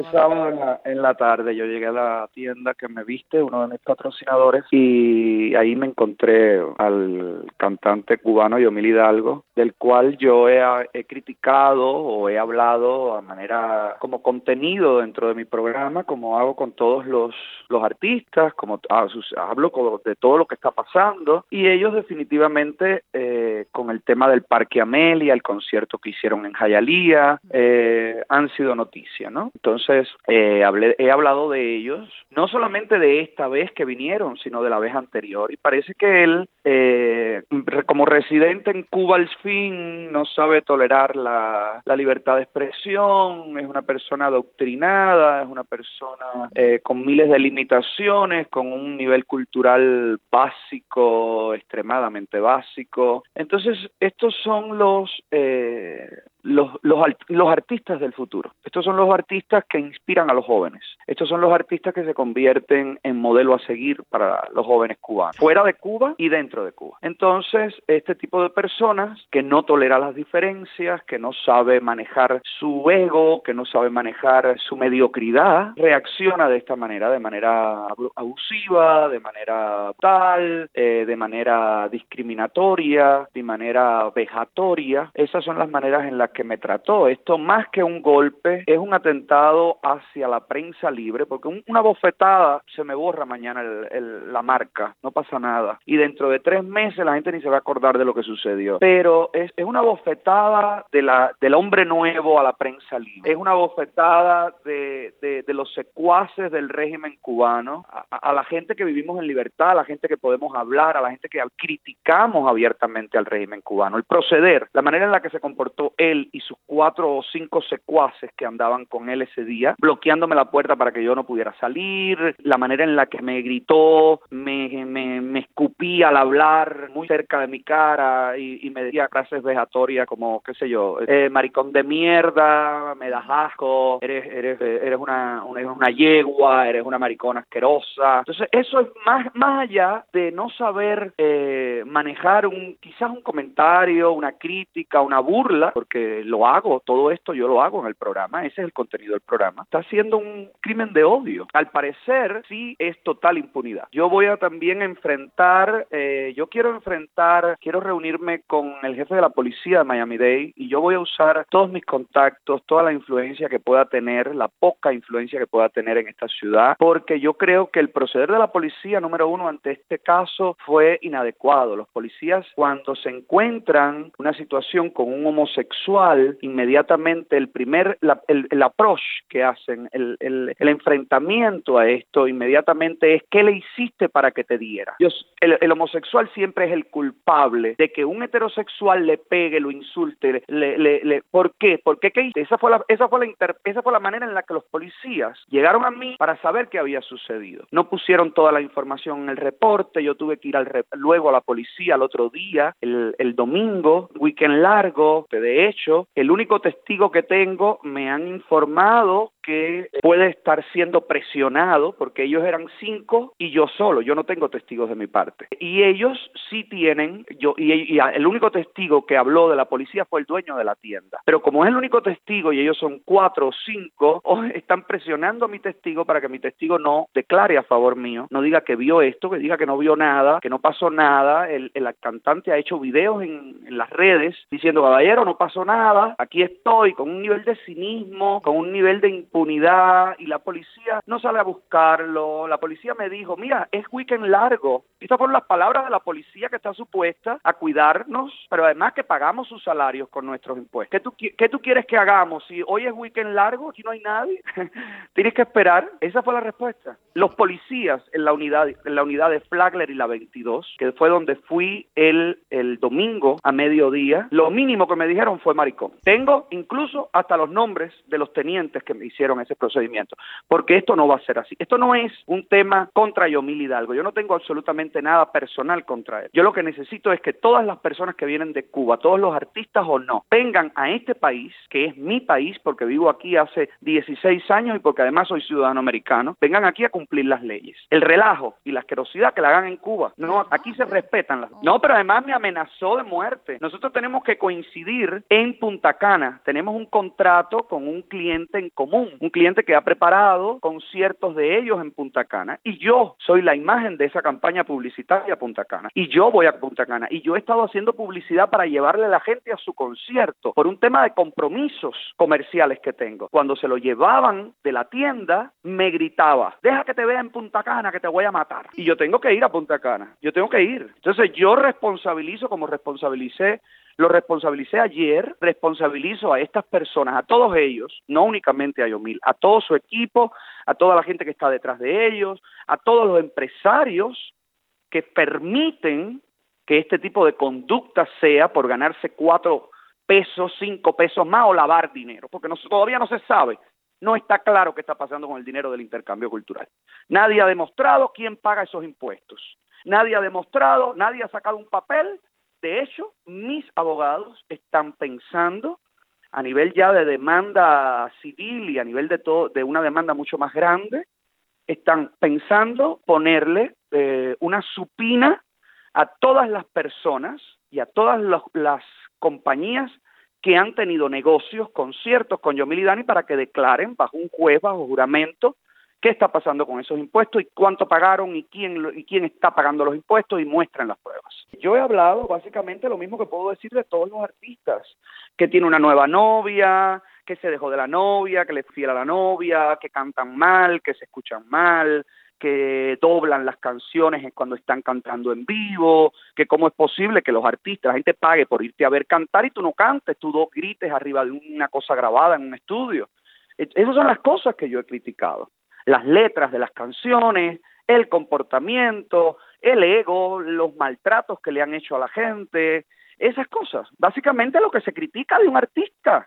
Sábado en la tarde yo llegué a la tienda que me viste, uno de mis patrocinadores, y ahí me encontré al cantante cubano Yomil Hidalgo, del cual yo he criticado o he hablado a manera como contenido dentro de mi programa, como hago con todos los artistas, hablo de todo lo que está pasando, y ellos definitivamente con el tema del Parque Amelia, el concierto que hicieron en Hialeah, han sido noticia, ¿no? Entonces, he hablado de ellos, no solamente de esta vez que vinieron, sino de la vez anterior, y parece que él, como residente en Cuba al fin, no sabe tolerar la libertad de expresión, es una persona adoctrinada, es una persona con miles de limitaciones, con un nivel cultural básico, extremadamente básico. Entonces, estos son los artistas del futuro. Estos son los artistas que inspiran a los jóvenes. Estos son los artistas que se convierten en modelo a seguir para los jóvenes cubanos, fuera de Cuba y dentro de Cuba. Entonces, este tipo de personas que no tolera las diferencias, que no sabe manejar su ego, que no sabe manejar su mediocridad, reacciona de esta manera, de manera abusiva, de manera brutal, de manera discriminatoria, de manera vejatoria. Esas son las maneras en las que me trató. Esto, más que un golpe, es un atentado hacia la prensa libre, porque una bofetada se me borra mañana la marca, no pasa nada. Y dentro de 3 meses la gente ni se va a acordar de lo que sucedió. Pero es una bofetada del hombre nuevo a la prensa libre. Es una bofetada de los secuaces del régimen cubano, a la gente que vivimos en libertad, a la gente que podemos hablar, a la gente que criticamos abiertamente al régimen cubano. El proceder, la manera en la que se comportó él y sus 4 o 5 secuaces que andaban con él ese día, bloqueándome la puerta para que yo no pudiera salir, la manera en la que me gritó, me escupía al hablar muy cerca de mi cara y me decía frases vejatorias como, qué sé yo, maricón de mierda, me das asco, eres una yegua, eres una maricona asquerosa. Entonces, eso es más allá de no saber manejar quizás un comentario, una crítica, una burla, porque lo hago, todo esto yo lo hago en el programa, ese es el contenido del programa. Está haciendo un crimen de odio. Al parecer, sí es total impunidad. Yo voy a también enfrentar, quiero reunirme con el jefe de la policía de Miami-Dade y yo voy a usar todos mis contactos, toda la influencia que pueda tener, la poca influencia que pueda tener en esta ciudad, porque yo creo que el proceder de la policía, número uno, ante este caso fue inadecuado. Los policías, cuando se encuentran una situación con un homosexual, inmediatamente el approach que hacen, el enfrentamiento a esto, inmediatamente es ¿qué le hiciste para que te diera? El homosexual siempre es el culpable de que un heterosexual le pegue, lo insulte, ¿por qué? ¿Por qué? ¿Qué hice? Esa fue la manera en la que los policías llegaron a mí para saber qué había sucedido. No pusieron toda la información en el reporte, yo tuve que ir luego a la policía al otro día, el domingo, weekend largo. De hecho, el único testigo que tengo, me han informado que puede estar siendo presionado porque ellos eran 5 y yo solo, yo no tengo testigos de mi parte. Y ellos sí tienen, el único testigo que habló de la policía fue el dueño de la tienda. Pero como es el único testigo y ellos son 4 o 5, están presionando a mi testigo para que mi testigo no declare a favor mío, no diga que vio esto, que diga que no vio nada, que no pasó nada. El cantante ha hecho videos en las redes diciendo, caballero, no pasó nada, aquí estoy, con un nivel de cinismo, con un nivel de impunidad, y la policía no sale a buscarlo. La policía me dijo, mira, es weekend largo. Estas fueron las palabras de la policía, que está supuesta a cuidarnos, pero además que pagamos sus salarios con nuestros impuestos. ¿Qué tú quieres que hagamos? Si hoy es weekend largo, aquí no hay nadie, tienes que esperar. Esa fue la respuesta. Los policías en la unidad de Flagler y la 22, que fue donde fui el domingo a mediodía, lo mínimo que me dijeron fue maricón. Tengo incluso hasta los nombres de los tenientes que me hicieron ese procedimiento, porque esto no va a ser así. Esto no es un tema contra Yomil Hidalgo. Yo no tengo absolutamente absolutamente nada personal contra él. Yo lo que necesito es que todas las personas que vienen de Cuba, todos los artistas o no, vengan a este país, que es mi país, porque vivo aquí hace 16 años y porque además soy ciudadano americano, vengan aquí a cumplir las leyes. El relajo y la asquerosidad que la hagan en Cuba, no, aquí se respetan las... No, pero además me amenazó de muerte. Nosotros tenemos que coincidir en Punta Cana. Tenemos un contrato con un cliente en común, un cliente que ha preparado conciertos de ellos en Punta Cana, y yo soy la imagen de esa campaña publicitaria a Punta Cana, y yo voy a Punta Cana, y yo he estado haciendo publicidad para llevarle a la gente a su concierto, por un tema de compromisos comerciales que tengo. Cuando se lo llevaban de la tienda, me gritaba, deja que te vea en Punta Cana que te voy a matar, y yo tengo que ir a Punta Cana, yo tengo que ir. Entonces yo responsabilizo como lo responsabilicé ayer, responsabilizo a estas personas, a todos ellos, no únicamente a Yomil, a todo su equipo, a toda la gente que está detrás de ellos, a todos los empresarios que permiten que este tipo de conducta sea por ganarse 4 pesos, 5 pesos más o lavar dinero, porque todavía no se sabe, no está claro qué está pasando con el dinero del intercambio cultural. Nadie ha demostrado quién paga esos impuestos, nadie ha sacado un papel. De hecho, mis abogados están pensando a nivel ya de demanda civil y a nivel de una demanda mucho más grande, están pensando ponerle una supina a todas las personas y a todas las compañías que han tenido negocios, conciertos con Yomil y Dani para que declaren bajo un juez, bajo juramento, qué está pasando con esos impuestos y cuánto pagaron y quién está pagando los impuestos y muestran las pruebas. Yo he hablado básicamente lo mismo que puedo decir de todos los artistas, que tiene una nueva novia, que se dejó de la novia, que le es fiel a la novia, que cantan mal, que se escuchan mal, que doblan las canciones cuando están cantando en vivo, que cómo es posible que los artistas, la gente pague por irte a ver cantar y tú no cantes, tú grites arriba de una cosa grabada en un estudio. Esas son las cosas que yo he criticado. Las letras de las canciones, el comportamiento, el ego, los maltratos que le han hecho a la gente, esas cosas. Básicamente lo que se critica de un artista.